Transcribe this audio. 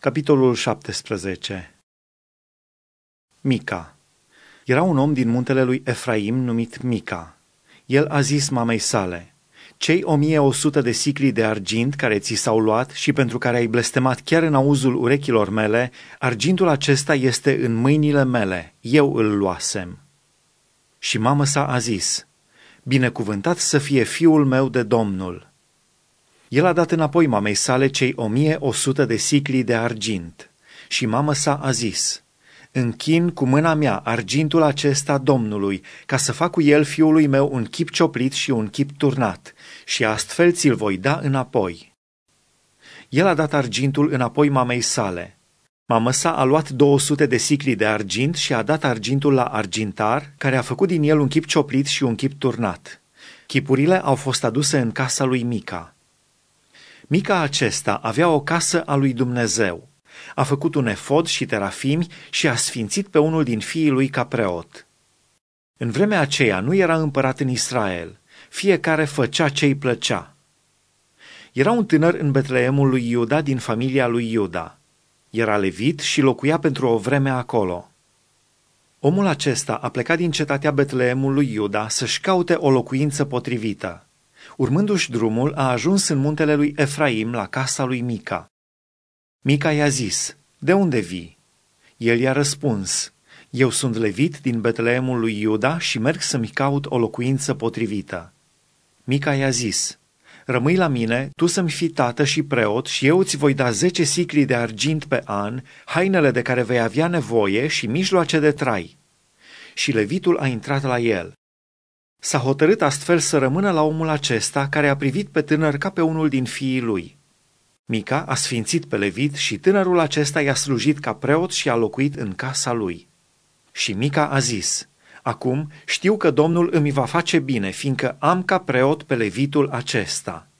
Capitolul 17. Mica. Era un om din muntele lui Efraim numit Mica. El a zis mamei sale: cei 1100 de sicli de argint care ți s-au luat și pentru care ai blestemat chiar în auzul urechilor mele, argintul acesta este în mâinile mele, eu îl luasem. Și mama sa a zis: binecuvântat să fie fiul meu de Domnul. El a dat înapoi mamei sale cei 1100 de sicli de argint. Și mama sa a zis: închin cu mâna mea argintul acesta Domnului, ca să fac cu el fiului meu un chip cioplit și un chip turnat, și astfel ți-l voi da înapoi. El a dat argintul înapoi mamei sale. Mama sa a luat 200 de sicli de argint și a dat argintul la argintar, care a făcut din el un chip cioplit și un chip turnat. Chipurile au fost aduse în casa lui Mica. Mica acesta avea o casă a lui Dumnezeu. A făcut un efod și terafimi și a sfințit pe unul din fiii lui ca preot. În vremea aceea nu era împărat în Israel, fiecare făcea ce-i plăcea. Era un tânăr în Betleemul lui Iuda din familia lui Iuda. Era levit și locuia pentru o vreme acolo. Omul acesta a plecat din cetatea Betleemul lui Iuda să-și caute o locuință potrivită. Urmându-și drumul, a ajuns în muntele lui Efraim la casa lui Mica. Mica i-a zis: de unde vii? El i-a răspuns: eu sunt levit din Betleemul lui Iuda și merg să-mi caut o locuință potrivită. Mica i-a zis: rămâi la mine, tu să-mi fii tată și preot și eu îți voi da 10 sicli de argint pe an, hainele de care vei avea nevoie și mijloace de trai. Și levitul a intrat la el. S-a hotărât astfel să rămână la omul acesta, care a privit pe tânăr ca pe unul din fiii lui. Mica a sfințit pe levit și tânărul acesta i-a slujit ca preot și a locuit în casa lui. Și Mica a zis: acum știu că Domnul îmi va face bine, fiindcă am ca preot pe levitul acesta.